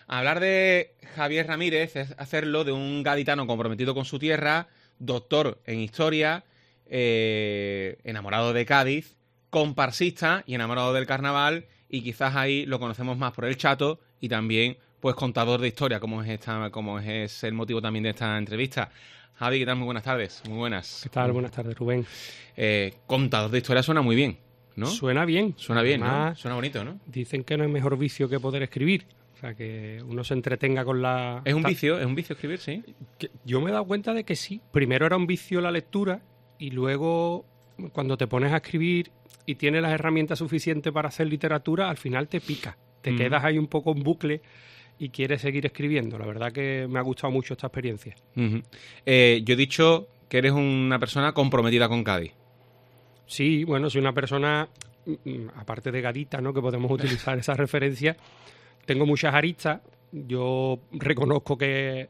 Hablar de Javier Ramírez es hacerlo de un gaditano comprometido con su tierra, doctor en historia, enamorado de Cádiz, comparsista y enamorado del carnaval, y quizás ahí lo conocemos más por el Chato y también pues contador de historia, como es el motivo también de esta entrevista. Javi, ¿qué tal? Muy buenas tardes. Muy buenas. ¿Qué tal? Buenas tardes, Rubén. Contador de historia suena muy bien, ¿no? Suena bien. Suena bien, Además, ¿no? Suena bonito, ¿no? Dicen que no hay mejor vicio que poder escribir. O sea, que uno se entretenga con la... Es un vicio escribir, sí. Yo me he dado cuenta de que sí. Primero era un vicio la lectura y luego cuando te pones a escribir y tienes las herramientas suficientes para hacer literatura, al final te pica. Te quedas ahí un poco en bucle y quieres seguir escribiendo. La verdad que me ha gustado mucho esta experiencia. Yo he dicho que eres una persona comprometida con Cádiz. Sí, bueno, soy una persona, aparte de gadita, ¿no?, que podemos utilizar esa referencia, tengo muchas aristas. Yo reconozco que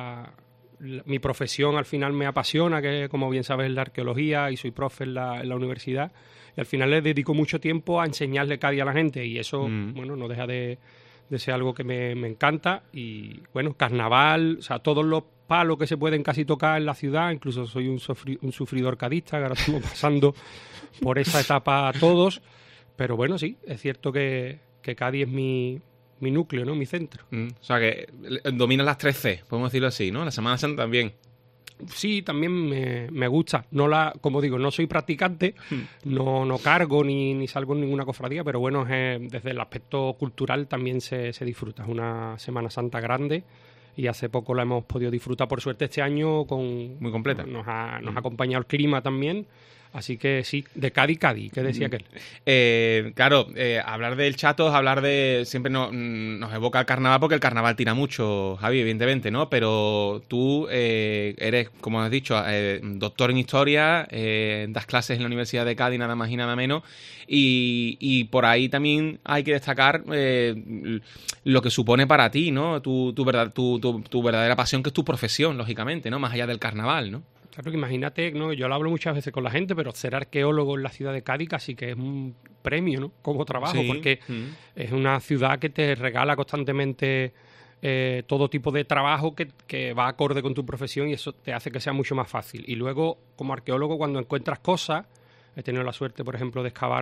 mi profesión al final me apasiona, que como bien sabes es la arqueología, y soy profe en la universidad, y al final le dedico mucho tiempo a enseñarle Cádiz a la gente, y eso, bueno, no deja de ser algo que me encanta. Y bueno, carnaval, o sea, todos los palos que se pueden casi tocar en la ciudad, incluso soy un sufridor cadista, que ahora estamos pasando por esa etapa todos, pero bueno, sí, es cierto que Cádiz es mi núcleo, ¿no?, mi centro. O sea, que dominas las 3 C, podemos decirlo así, ¿no? La Semana Santa también. Sí, también me gusta. Como digo, no soy practicante, no cargo ni salgo en ninguna cofradía, pero bueno, desde el aspecto cultural también se disfruta. Es una Semana Santa grande y hace poco la hemos podido disfrutar, por suerte, este año muy completa. Nos ha acompañado el clima también. Así que sí, de Cádiz, que decía aquel. Claro, hablar del Chato es hablar de... Siempre nos evoca el carnaval, porque el carnaval tira mucho, Javi, evidentemente, ¿no? Pero tú eres, como has dicho, doctor en historia, das clases en la Universidad de Cádiz, nada más y nada menos, y por ahí también hay que destacar lo que supone para ti, ¿no? Tu verdadera pasión, que es tu profesión, lógicamente, ¿no? Más allá del carnaval, ¿no? Claro, que imagínate, ¿no? Yo lo hablo muchas veces con la gente, pero ser arqueólogo en la ciudad de Cádiz casi que es un premio, ¿no?, como trabajo, sí, porque es una ciudad que te regala constantemente todo tipo de trabajo que va acorde con tu profesión, y eso te hace que sea mucho más fácil. Y luego, como arqueólogo, cuando encuentras cosas, he tenido la suerte, por ejemplo, de excavar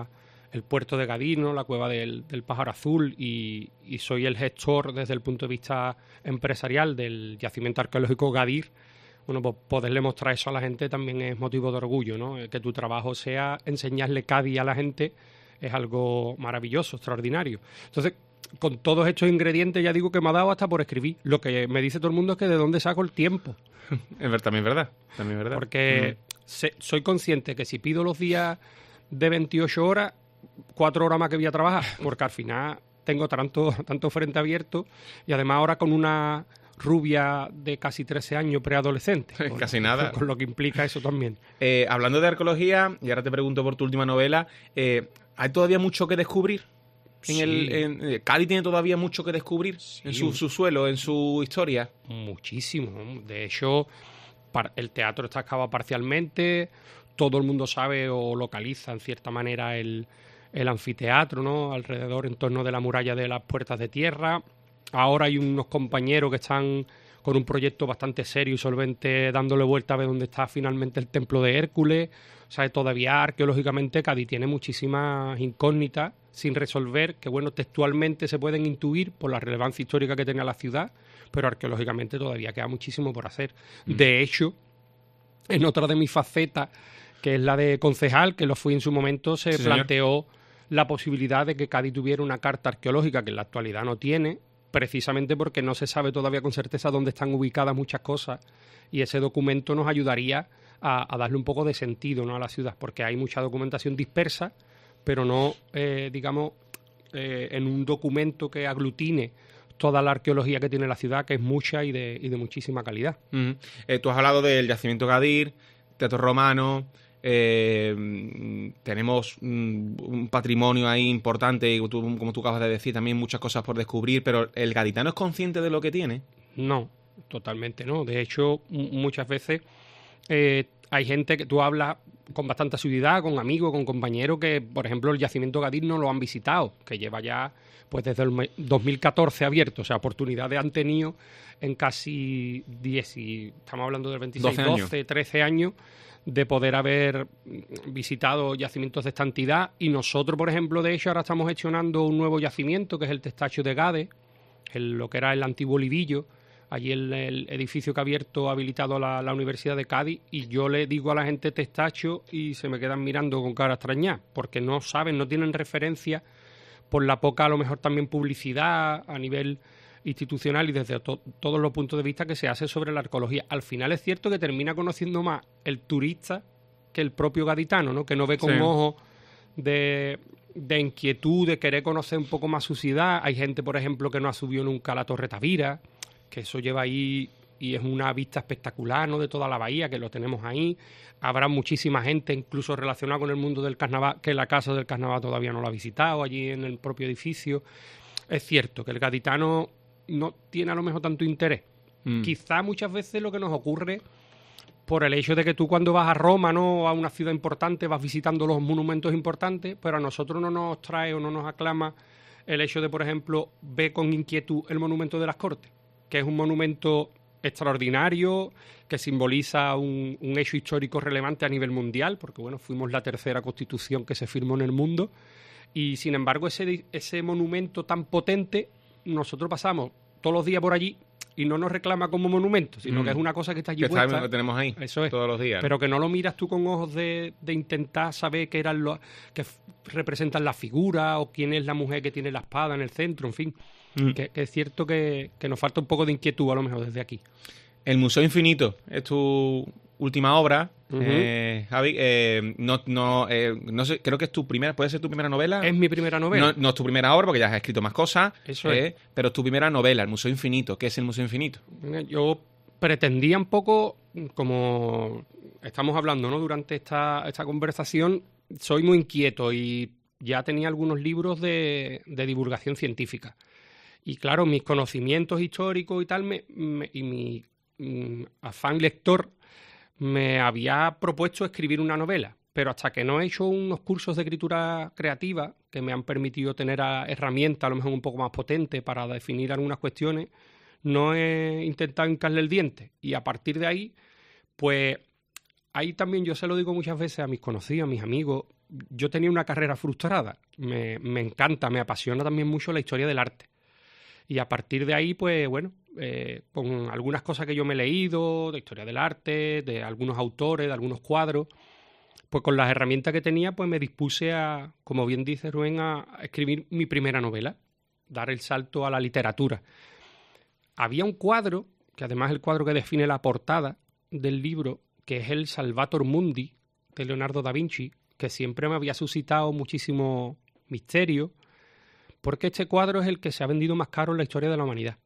el puerto de Gadir, ¿no?, la cueva del Pájaro Azul, y soy el gestor desde el punto de vista empresarial del yacimiento arqueológico Gadir. Bueno, pues poderle mostrar eso a la gente también es motivo de orgullo, ¿no? Que tu trabajo sea enseñarle Cádiz a la gente es algo maravilloso, extraordinario. Entonces, con todos estos ingredientes, ya digo que me ha dado hasta por escribir. Lo que me dice todo el mundo es que de dónde saco el tiempo. También es verdad. Porque soy consciente que si pido los días de 28 horas, 4 horas más que voy a trabajar, porque al final tengo tanto frente abierto, y además ahora con una rubia de casi 13 años, preadolescente. Casi nada. Con lo que implica eso también. Hablando de arqueología, y ahora te pregunto por tu última novela, ¿hay todavía mucho que descubrir? Sí. ¿Cádiz tiene todavía mucho que descubrir, sí, en su suelo, en su historia? Muchísimo. De hecho, el teatro está excavado parcialmente, todo el mundo sabe o localiza en cierta manera el anfiteatro, ¿no?, alrededor, en torno de la muralla de las Puertas de Tierra. Ahora hay unos compañeros que están con un proyecto bastante serio y solvente, dándole vuelta a ver dónde está finalmente el templo de Hércules. O sea, todavía arqueológicamente Cádiz tiene muchísimas incógnitas sin resolver, que bueno, textualmente se pueden intuir por la relevancia histórica que tenía la ciudad, pero arqueológicamente todavía queda muchísimo por hacer. De hecho, en otra de mis facetas, que es la de concejal, que lo fui en su momento, se planteó la posibilidad de que Cádiz tuviera una carta arqueológica, que en la actualidad no tiene, precisamente porque no se sabe todavía con certeza dónde están ubicadas muchas cosas, y ese documento nos ayudaría a darle un poco de sentido, ¿no?, a la ciudad, porque hay mucha documentación dispersa, pero no, en un documento que aglutine toda la arqueología que tiene la ciudad, que es mucha y de muchísima calidad. Tú has hablado del yacimiento Gadir, teatro romano. Tenemos un patrimonio ahí importante, y como tú acabas de decir, también muchas cosas por descubrir, pero ¿el gaditano es consciente de lo que tiene? No, totalmente no. De hecho, muchas veces hay gente que tú hablas con bastante asiduidad, con amigos, con compañeros, que, por ejemplo, el yacimiento Gadir no lo han visitado, que lleva ya pues desde el 2014 abierto, o sea, oportunidades han tenido en casi 10, y estamos hablando del 26, 12, 13 años, de poder haber visitado yacimientos de esta entidad. Y nosotros, por ejemplo, de hecho, ahora estamos gestionando un nuevo yacimiento, que es el Testacho de Gade, lo que era el antiguo Olivillo, allí el edificio que ha abierto, habilitado la Universidad de Cádiz, y yo le digo a la gente Testacho y se me quedan mirando con cara extraña, porque no saben, no tienen referencia, por la poca, a lo mejor también publicidad a nivel institucional y desde todos los puntos de vista que se hace sobre la arqueología. Al final es cierto que termina conociendo más el turista que el propio gaditano, ¿no? Que no ve con ojos de inquietud, de querer conocer un poco más su ciudad. Hay gente, por ejemplo, que no ha subido nunca a la Torre Tavira, que eso lleva ahí y es una vista espectacular, ¿no?, de toda la bahía, que lo tenemos ahí. Habrá muchísima gente, incluso relacionada con el mundo del carnaval, que la Casa del Carnaval todavía no lo ha visitado, allí en el propio edificio. Es cierto que el gaditano no tiene a lo mejor tanto interés. Quizá muchas veces lo que nos ocurre por el hecho de que tú cuando vas a Roma, ¿no?, a una ciudad importante, vas visitando los monumentos importantes, pero a nosotros no nos trae o no nos aclama el hecho de, por ejemplo, ver con inquietud el monumento de las Cortes, que es un monumento extraordinario, que simboliza un hecho histórico relevante a nivel mundial, porque bueno, fuimos la tercera constitución que se firmó en el mundo, y sin embargo ese monumento tan potente, nosotros pasamos todos los días por allí y no nos reclama como monumento, sino que es una cosa que está allí que puesta. Que tenemos ahí, eso es, todos los días. Pero que no lo miras tú con ojos de intentar saber qué eran los que representan la figura o quién es la mujer que tiene la espada en el centro, en fin. Que es cierto que nos falta un poco de inquietud a lo mejor desde aquí. El Museo Infinito es tu última obra, Javi. No sé, creo que es tu primera, ¿puede ser tu primera novela? Es mi primera novela. No es tu primera obra porque ya has escrito más cosas. Eso es. Pero es tu primera novela, El Museo Infinito. ¿Qué es el Museo Infinito? Yo pretendía un poco, como estamos hablando, ¿no?, durante esta conversación, soy muy inquieto y ya tenía algunos libros de divulgación científica. Y claro, mis conocimientos históricos y tal, y mi afán lector me había propuesto escribir una novela, pero hasta que no he hecho unos cursos de escritura creativa que me han permitido tener herramientas a lo mejor un poco más potentes para definir algunas cuestiones, no he intentado hincarle el diente. Y a partir de ahí, pues ahí también yo se lo digo muchas veces a mis conocidos, a mis amigos, yo tenía una carrera frustrada, me encanta, me apasiona también mucho la historia del arte. Y a partir de ahí, pues bueno, con algunas cosas que yo me he leído, de historia del arte, de algunos autores, de algunos cuadros, pues con las herramientas que tenía, pues me dispuse a, como bien dice Rubén, a escribir mi primera novela, dar el salto a la literatura. Había un cuadro, que además es el cuadro que define la portada del libro, que es el Salvator Mundi de Leonardo da Vinci, que siempre me había suscitado muchísimo misterio, porque este cuadro es el que se ha vendido más caro en la historia de la humanidad.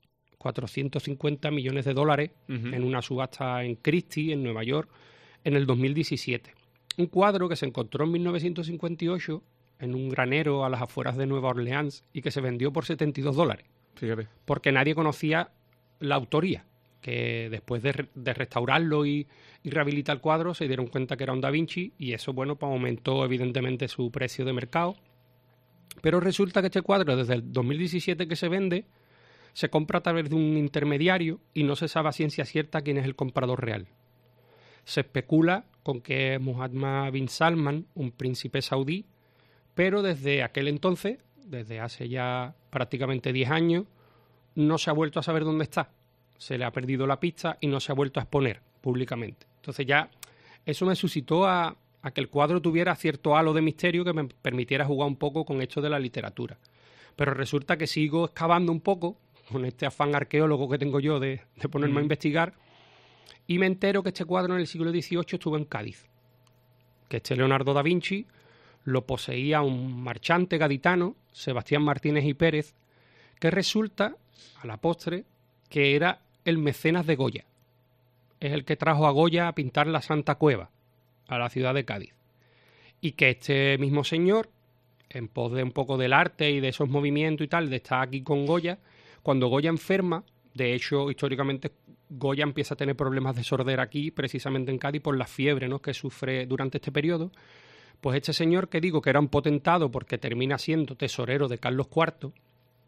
450 millones de dólares en una subasta en Christie, en Nueva York, en el 2017. Un cuadro que se encontró en 1958 en un granero a las afueras de Nueva Orleans y que se vendió por $72. Fíjate. Porque nadie conocía la autoría, que después de restaurarlo y rehabilitar el cuadro se dieron cuenta que era un Da Vinci y eso, bueno, pues aumentó evidentemente su precio de mercado. Pero resulta que este cuadro, desde el 2017 que se vende, se compra a través de un intermediario y no se sabe a ciencia cierta quién es el comprador real. Se especula con que es Mohammed bin Salman, un príncipe saudí, pero desde aquel entonces, desde hace ya prácticamente 10 años, no se ha vuelto a saber dónde está. Se le ha perdido la pista y no se ha vuelto a exponer públicamente. Entonces ya eso me suscitó a que el cuadro tuviera cierto halo de misterio que me permitiera jugar un poco con esto de la literatura. Pero resulta que sigo excavando un poco, con este afán arqueólogo que tengo yo de ponerme a investigar, y me entero que este cuadro en el siglo XVIII estuvo en Cádiz. Que este Leonardo da Vinci lo poseía un marchante gaditano, Sebastián Martínez y Pérez, que resulta, a la postre, que era el mecenas de Goya. Es el que trajo a Goya a pintar la Santa Cueva, a la ciudad de Cádiz. Y que este mismo señor, en pos de un poco del arte y de esos movimientos y tal, de estar aquí con Goya, cuando Goya enferma, de hecho, históricamente, Goya empieza a tener problemas de sordera aquí, precisamente en Cádiz, por la fiebre, ¿no?, que sufre durante este periodo. Pues este señor, que digo que era un potentado porque termina siendo tesorero de Carlos IV,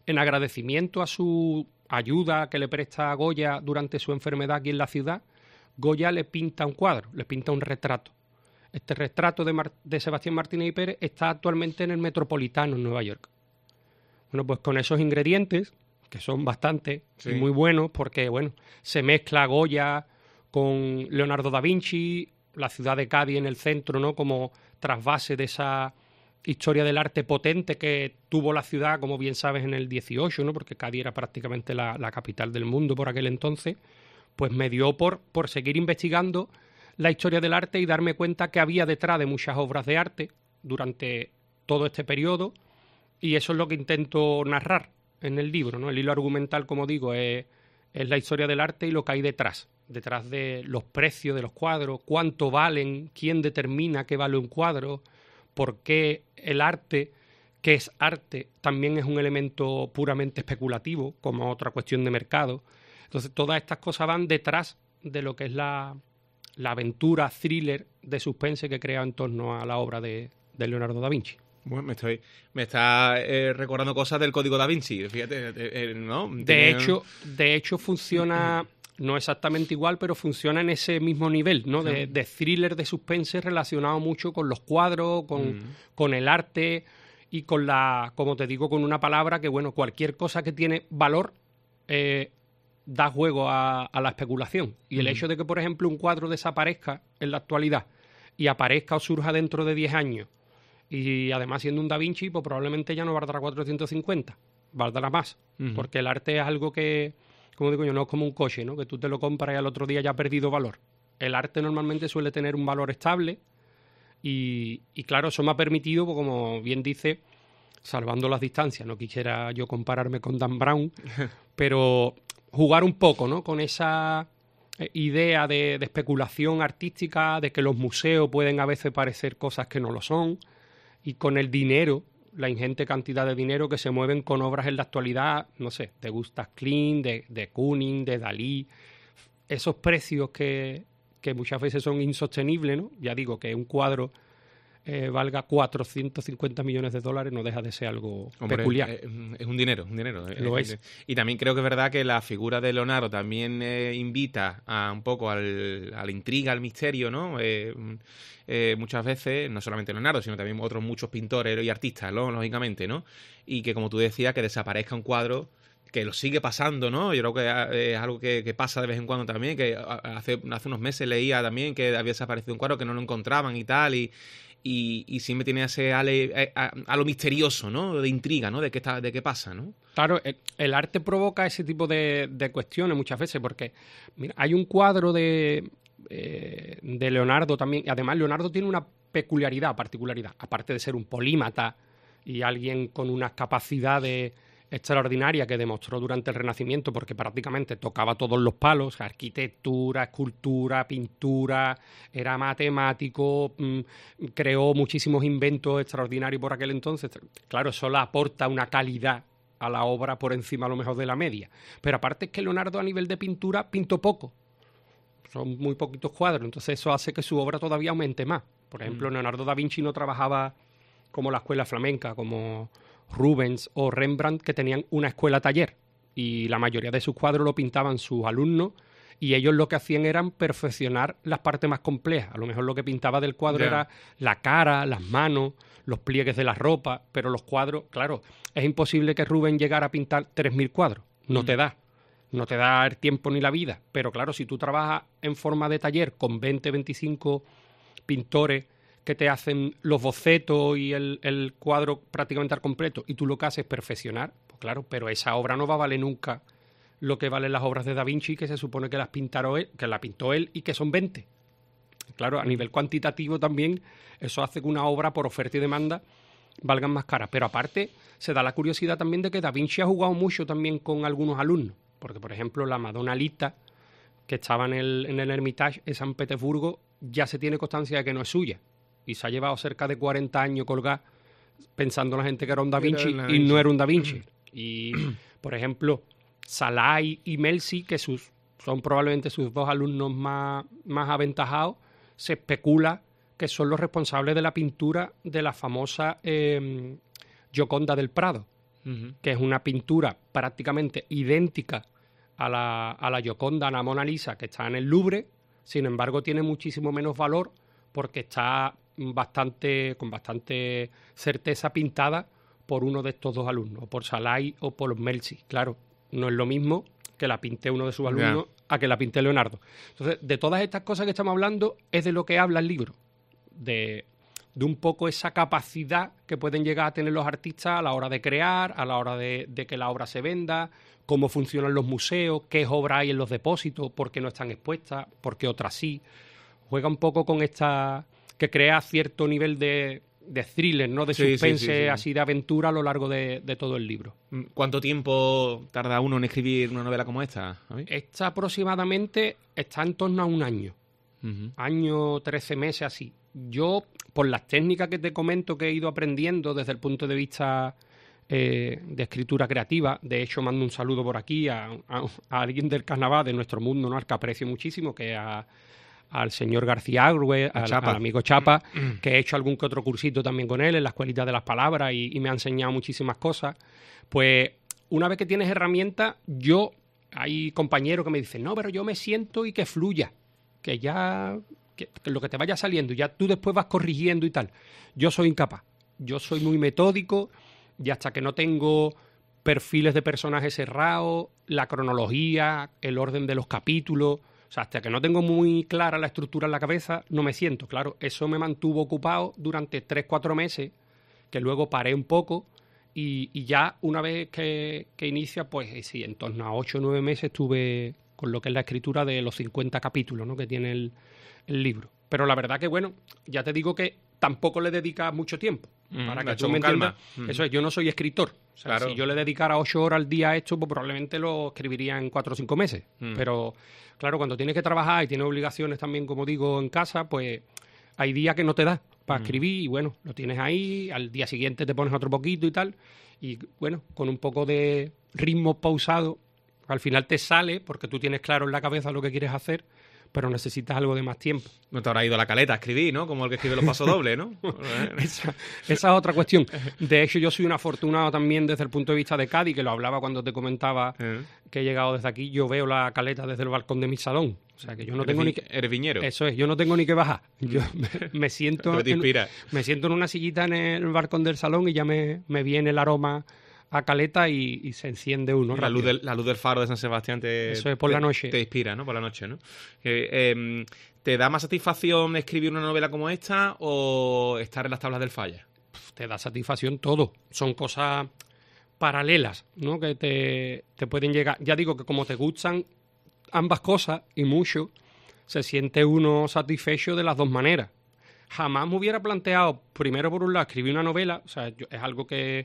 en agradecimiento a su ayuda que le presta a Goya durante su enfermedad aquí en la ciudad, Goya le pinta un cuadro, le pinta un retrato. Este retrato de Sebastián Martínez y Pérez está actualmente en el Metropolitano en Nueva York. Bueno, pues con esos ingredientes, que son bastantes y muy buenos, porque bueno, se mezcla Goya con Leonardo da Vinci, la ciudad de Cádiz en el centro, ¿no? Como trasvase de esa historia del arte potente que tuvo la ciudad, como bien sabes, en el 18, ¿no? Porque Cádiz era prácticamente la capital del mundo por aquel entonces. Pues me dio por seguir investigando la historia del arte y darme cuenta que había detrás de muchas obras de arte durante todo este periodo, y eso es lo que intento narrar en el libro, ¿no? El hilo argumental, como digo, es la historia del arte y lo que hay detrás de los precios de los cuadros, cuánto valen, quién determina qué vale un cuadro, por qué el arte, que es arte, también es un elemento puramente especulativo, como otra cuestión de mercado. Entonces, todas estas cosas van detrás de lo que es la aventura thriller de suspense que crea en torno a la obra de Leonardo da Vinci. Bueno, me está recordando cosas del Código da Vinci, fíjate, ¿no? De hecho funciona, no exactamente igual, pero funciona en ese mismo nivel, ¿no? De thriller de suspense relacionado mucho con los cuadros, con el arte y con como te digo, con una palabra que, bueno, cualquier cosa que tiene valor da juego a la especulación. Y el hecho de que, por ejemplo, un cuadro desaparezca en la actualidad y aparezca o surja dentro de 10 años, y además siendo un Da Vinci, pues probablemente ya no valdrá 450, valdrá más, porque el arte es algo que, como digo yo, no es como un coche, ¿no? Que tú te lo compras y al otro día ya ha perdido valor. El arte normalmente suele tener un valor estable y claro, eso me ha permitido, pues, como bien dice, salvando las distancias, no quisiera yo compararme con Dan Brown, pero jugar un poco, ¿no? Con esa idea de especulación artística, de que los museos pueden a veces parecer cosas que no lo son, y con el dinero, la ingente cantidad de dinero que se mueven con obras en la actualidad, no sé, de Gustav Klimt, de Kooning, de Dalí, esos precios que muchas veces son insostenibles, ¿no? Ya digo, que un cuadro valga 450 millones de dólares no deja de ser algo peculiar. Es un dinero, Lo es. Y también creo que es verdad que la figura de Leonardo también invita un poco a la intriga, al misterio, ¿no? Muchas veces, no solamente Leonardo, sino también otros muchos pintores y artistas, ¿no? Lógicamente, ¿no? Y que, como tú decías, que desaparezca un cuadro, que lo sigue pasando, ¿no? Yo creo que es algo que pasa de vez en cuando también, que hace unos meses leía también que había desaparecido un cuadro, que no lo encontraban y tal, y siempre tiene ese a lo misterioso, ¿no? De intriga, ¿no? De qué pasa, ¿no? Claro, el arte provoca ese tipo de cuestiones muchas veces, porque mira, hay un cuadro de Leonardo también, y además Leonardo tiene una particularidad, aparte de ser un polímata y alguien con unas capacidades extraordinarias que demostró durante el Renacimiento, porque prácticamente tocaba todos los palos, arquitectura, escultura, pintura, era matemático, creó muchísimos inventos extraordinarios por aquel entonces. Claro, eso le aporta una calidad a la obra por encima a lo mejor de la media. Pero aparte es que Leonardo a nivel de pintura pintó poco. Son muy poquitos cuadros, entonces eso hace que su obra todavía aumente más. Por ejemplo, Leonardo da Vinci no trabajaba como la escuela flamenca, como Rubens o Rembrandt, que tenían una escuela taller, y la mayoría de sus cuadros lo pintaban sus alumnos, y ellos lo que hacían eran perfeccionar las partes más complejas. A lo mejor lo que pintaba del cuadro era la cara, las manos, los pliegues de la ropa, pero los cuadros, claro, es imposible que Rubens llegara a pintar 3.000 cuadros, no te da el tiempo ni la vida, pero claro, si tú trabajas en forma de taller con 20, 25 pintores que te hacen los bocetos y el cuadro prácticamente al completo, y tú lo que haces es perfeccionar, pues claro, pero esa obra no va a valer nunca lo que valen las obras de Da Vinci, que se supone que la pintó él y que son 20. Claro, a nivel cuantitativo también eso hace que una obra por oferta y demanda valgan más caras, pero aparte se da la curiosidad también de que Da Vinci ha jugado mucho también con algunos alumnos, porque por ejemplo la Madonna Lita, que estaba en el Hermitage en San Petersburgo, ya se tiene constancia de que no es suya, y se ha llevado cerca de 40 años colgada pensando la gente que era un Da Vinci y no era un Da Vinci. Y, por ejemplo, Salai y Melzi, que son probablemente sus dos alumnos más aventajados, se especula que son los responsables de la pintura de la famosa Gioconda del Prado, que es una pintura prácticamente idéntica a la Gioconda, a la Mona Lisa, que está en el Louvre. Sin embargo, tiene muchísimo menos valor porque está con bastante certeza pintada por uno de estos dos alumnos, o por Salai o por Melzi. Claro, no es lo mismo que la pinte uno de sus alumnos a que la pinte Leonardo. Entonces, de todas estas cosas que estamos hablando, es de lo que habla el libro, de un poco esa capacidad que pueden llegar a tener los artistas a la hora de crear, a la hora de que la obra se venda, cómo funcionan los museos, qué obras hay en los depósitos, por qué no están expuestas, por qué otras sí. Juega un poco con esta... que crea cierto nivel de thriller, ¿no? De suspense, así de aventura a lo largo de todo el libro. ¿Cuánto tiempo tarda uno en escribir una novela como esta, Javi? Esta aproximadamente está en torno a un año. Año, 13 meses, así. Yo, por las técnicas que te comento que he ido aprendiendo desde el punto de vista de escritura creativa, de hecho mando un saludo por aquí a alguien del carnaval de nuestro mundo, ¿no? Al que aprecio muchísimo, que al señor García Agüe, al amigo Chapa, que he hecho algún que otro cursito también con él en la Escuelita de las Palabras y me ha enseñado muchísimas cosas. Pues una vez que tienes herramientas, hay compañeros que me dicen, no, pero yo me siento y que fluya, que ya... Que lo que te vaya saliendo, ya tú después vas corrigiendo y tal. Yo soy incapaz. Yo soy muy metódico y hasta que no tengo perfiles de personajes cerrados, la cronología, el orden de los capítulos, o sea, hasta que no tengo muy clara la estructura en la cabeza, no me siento. Claro, eso me mantuvo ocupado durante 3-4 meses, que luego paré un poco y ya una vez que inicia, pues sí, en torno a 8 o 9 meses estuve con lo que es la escritura de los 50 capítulos, ¿no? Que tiene el libro. Pero la verdad que, bueno, ya te digo que tampoco le dedicas mucho tiempo. Para que tú me entiendas. Eso es, yo no soy escritor. O sea, claro. Si yo le dedicara 8 horas al día a esto, pues probablemente lo escribiría en 4 o 5 meses. Pero, claro, cuando tienes que trabajar y tienes obligaciones también, como digo, en casa, pues hay días que no te da para escribir y, bueno, lo tienes ahí, al día siguiente te pones otro poquito y tal. Y, bueno, con un poco de ritmo pausado, al final te sale porque tú tienes claro en la cabeza lo que quieres hacer, pero necesitas algo de más tiempo. No te habrá ido a la caleta a escribir, ¿no? Como el que escribe los pasodobles, ¿no? Esa es otra cuestión. De hecho, yo soy un afortunado también desde el punto de vista de Cádiz, que lo hablaba cuando te comentaba que he llegado desde aquí. Yo veo la caleta desde el balcón de mi salón. O sea, que yo no tengo ni que... ¿Eres viñero? Eso es, yo no tengo ni que bajar. Yo me siento... me siento en una sillita en el balcón del salón y ya me viene el aroma a caleta y se enciende uno. La luz del faro de San Sebastián eso es por la noche. Te inspira, ¿no? Por la noche, ¿no? ¿Te da más satisfacción escribir una novela como esta o estar en las tablas del Falla? Te da satisfacción todo. Son cosas paralelas, ¿no? Que te pueden llegar. Ya digo que como te gustan ambas cosas y mucho, se siente uno satisfecho de las dos maneras. Jamás me hubiera planteado, primero por un lado, escribir una novela. O sea, es algo que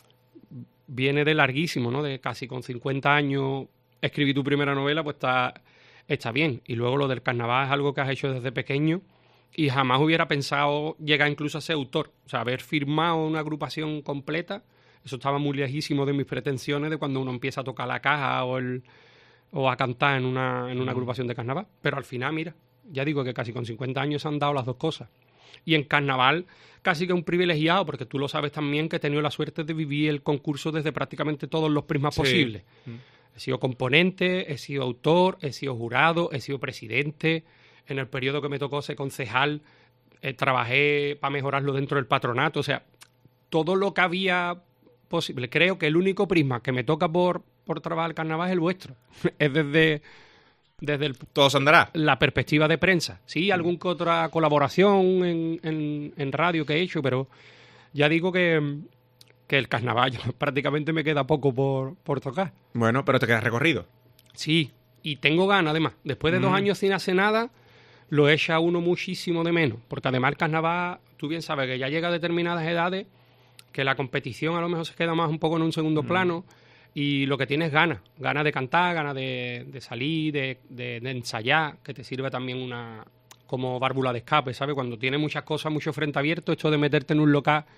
viene de larguísimo, ¿no? De casi con 50 años escribir tu primera novela, pues está bien. Y luego lo del carnaval es algo que has hecho desde pequeño y jamás hubiera pensado llegar incluso a ser autor. O sea, haber firmado una agrupación completa, eso estaba muy lejísimo de mis pretensiones de cuando uno empieza a tocar la caja o a cantar en una agrupación de carnaval. Pero al final, mira, ya digo que casi con 50 años se han dado las dos cosas. Y en carnaval casi que un privilegiado, porque tú lo sabes también que he tenido la suerte de vivir el concurso desde prácticamente todos los prismas posibles. He sido componente, he sido autor, he sido jurado, he sido presidente. En el periodo que me tocó ser concejal, trabajé para mejorarlo dentro del patronato. O sea, todo lo que había posible. Creo que el único prisma que me toca por trabajar el carnaval es el vuestro. Es desde todo se andará. La perspectiva de prensa. Sí, alguna que otra colaboración en radio que he hecho, pero ya digo que el carnaval prácticamente me queda poco por tocar. Bueno, pero te queda recorrido. Sí, y tengo ganas además. Después de 2 años sin hacer nada, lo echa uno muchísimo de menos. Porque además el carnaval, tú bien sabes que ya llega a determinadas edades, que la competición a lo mejor se queda más un poco en un segundo plano. Y lo que tienes es ganas de cantar, ganas de salir, de ensayar, que te sirve también como válvula de escape, ¿sabes? Cuando tienes muchas cosas, mucho frente abierto, esto de meterte en un local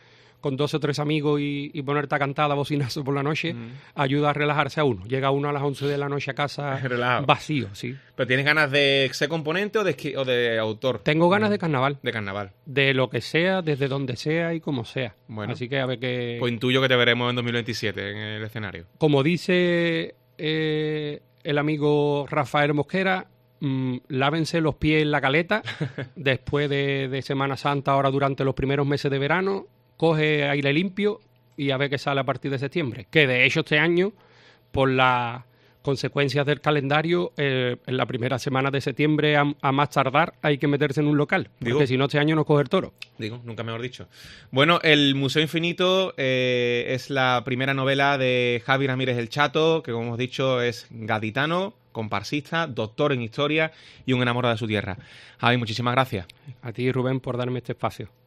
con 2 o 3 amigos y ponerte a cantar a bocinazo por la noche, ayuda a relajarse a uno. Llega uno a las 11 de la noche a casa Relajado. vacío, sí. ¿Pero tienes ganas de ser componente o de autor? Tengo ganas de carnaval. De carnaval. De lo que sea, desde donde sea y como sea. Bueno. Así que a ver qué... Pues intuyo que te veremos en 2027 en el escenario. Como dice el amigo Rafael Mosquera, lávense los pies en la caleta después de Semana Santa, ahora durante los primeros meses de verano, coge aire limpio y a ver qué sale a partir de septiembre. Que de hecho este año, por las consecuencias del calendario, en la primera semana de septiembre a más tardar hay que meterse en un local, porque si no este año no coge el toro. Digo, nunca mejor dicho. Bueno, El Museo Infinito es la primera novela de Javi Ramírez el Chato, que como hemos dicho es gaditano, comparsista, doctor en historia y un enamorado de su tierra. Javi, muchísimas gracias. A ti, Rubén, por darme este espacio.